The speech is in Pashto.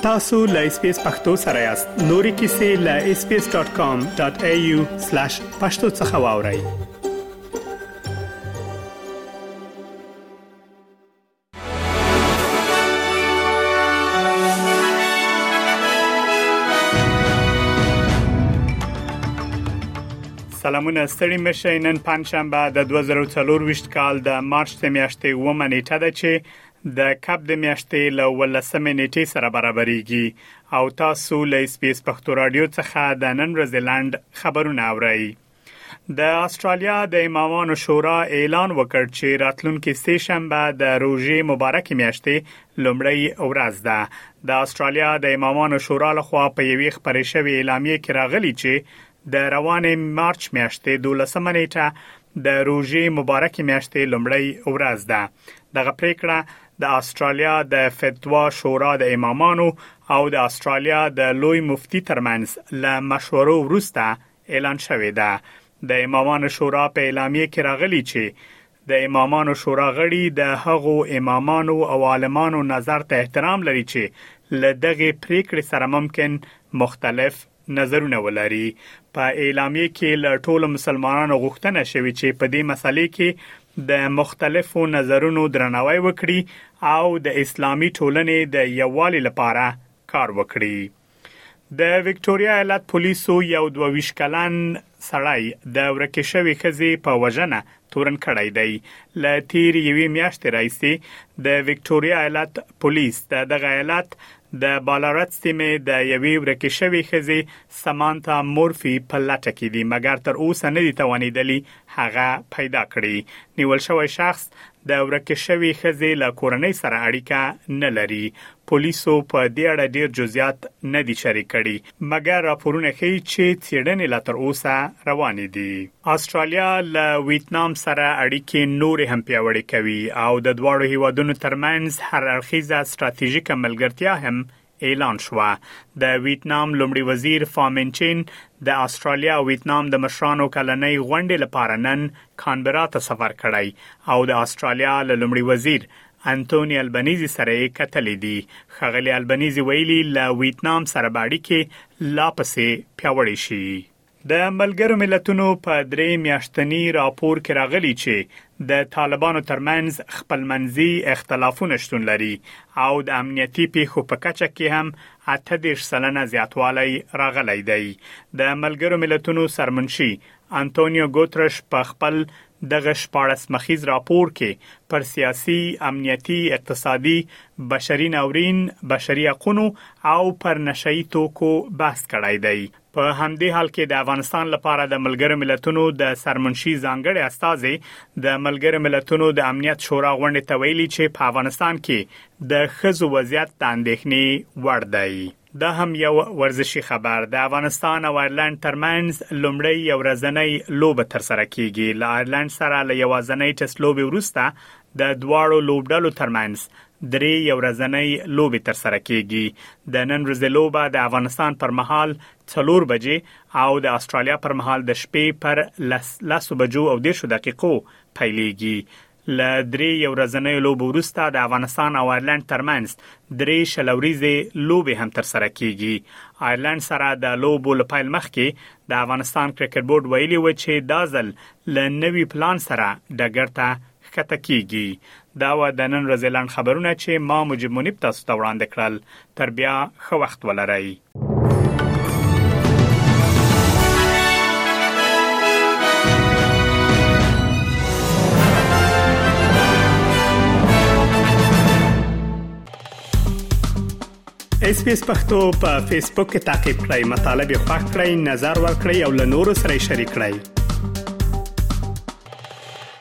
tasu.lspace پښتو سره یاست. نوري kisi.lspace.com.au/pashto څخه واورئ. سلامونه ستړي مشه. نن پنځشنبه د 2024 کال د مارچ میاشتې 9 نیټه ده چې د کپ د میاشتې ل 18 نیټې سره برابرېږي او تاسو له اسپیس پښتو رادیو څخه د نن ورځې لاند خبرونه اورئ. د استرالیا د امامانو شورا اعلان وکړ چې راتلونکي سه شنبه د روژې مبارکې میاشتې لومړی ورځ ده. د استرالیا د امامانو شورا لخوا په یوې خبرې شوې اعلامیه کې راغلي چې د روانې مارچ میاشتې 12 نیټه د روژې مبارکې میاشتې لومړی ورځ ده. دغه پریکړه د استرالیا د فتوا شورا د امامانو او د استرالیا د لوی مفتي ترمنځ له مشورو وروسته اعلان شوې ده. د امامانو شورا په اعلامیه کې راغلي چې د امامانو شورا غړي د هغو امامانو او عالمانو نظر ته احترام لري چې له دغه پریکړې سره ممکن مختلف نظرونه ولري. په اعلامیه کې له ټولو مسلمانانو غوښتنه شوې چې په دې مسلې کې د مختلفو نظرونو درناوی وکړي او د اسلامي ټولنې د یووالي لپاره کار وکړي. د وکټوريا ایالت پولیسو یو 22 کلن سړی د ورکې شوی ښځې په وژنه تورن کړی دی. له تیر یوې میاشتې راځي د وکټوريا ایالت پولیس دغه ایالت د بالارت سیمې د یوې ورکې شوی ښځې سمانتا مورفي په لټه کې دی، مګر تر اوسه نه دي توانیدلی هغه پیدا کړي. نیول شوی شخص د ورکې شوی ښځې له کورنۍ سره اړیکه نه لري. پولیسو په دې اړه ډیر جزئیات نه دي شریک کړي، مګر راپورونه ښیي چې څېړنې لا تر اوسه روانې دي. استرالیا له ویتنام سره اړیکې نور هم پیاوړې کوي او د دواړو هیوادونو ترمنځ هر اړخیزه ستراتیژیکه ملګرتیا هم اعلان شوه. د ویتنام لومړي وزیر فامنچین د استرالیا او ویتنام د مشرانو کلنۍ غونډې لپاره نن کانبرا ته سفر کړی او د استرالیا لومړي وزیر انټونی البنيزي سره کتلې دي. ښاغلي البنيزي ویلي له ویتنام سره باندې لا پسې پیاوړی شي. د ملګرو ملتونو په 3 میاشتنی راپور کې راغلی چې د طالبانو ترمنځ خپلمنځي اختلافونه شتون لري او د امنیتي پیښو په کچه کې هم 88% زیاتوالی راغلی دی. د ملګرو ملتونو سرمنشي انټونیو ګوترش په خپل دغه 14 مخیز راپور کې پر سیاسي، امنیتي، اقتصادي، بشري ناورین، بشري حقوقو او پر نشئی توکو بحث کړی دی. په همدې حال کې د افغانستان لپاره د ملګرو ملتونو د سرمنشي ځانګړي استازي د ملګرو ملتونو د امنیت شورا غونډې ته ویلي چې په افغانستان کې د ښځو وضعیت د اندېښنې وړ دی. دا هم یو ورزشي خبر. د افغانستان او ایرلند ترمنځ لومړی یو ورځنی لوبه ترسره کیږي. له ایرلند سره له یوازنۍ ټیسټ لوبې وروسته د دواړو لوبډلو ترمنځ 3 یو ورځنی لوبې ترسره کیږي. د نن ورځې لوبه د افغانستان پر مهال 4 بجې او د استرالیا پر مهال د شپې پر 10 بجو او 10 دقیقو پیلېږي. له 3 یو ورځنی لوبو وروسته د افغانستان او ایرلند ترمنځ 3 شلوريزې لوبې هم ترسره کیږي. ایرلند سره د لوبو لپاره مخکې د افغانستان کرکټ بورډ ویلي و چې دا ځل له نوي پلان سره ډګر ته ښکته کیږي. دا و د نن ورځې لاند خبرونه چې ما مجيب منیب تاسو ته وړاندې کړل. تر بیا ښه وخت ولرئ. اسپیس پښتو په فیسبوک کې تعقیب کړئ، مطالب یې خوښ کړئ، نظر ورکړئ او له نورو سره شریک کړئ.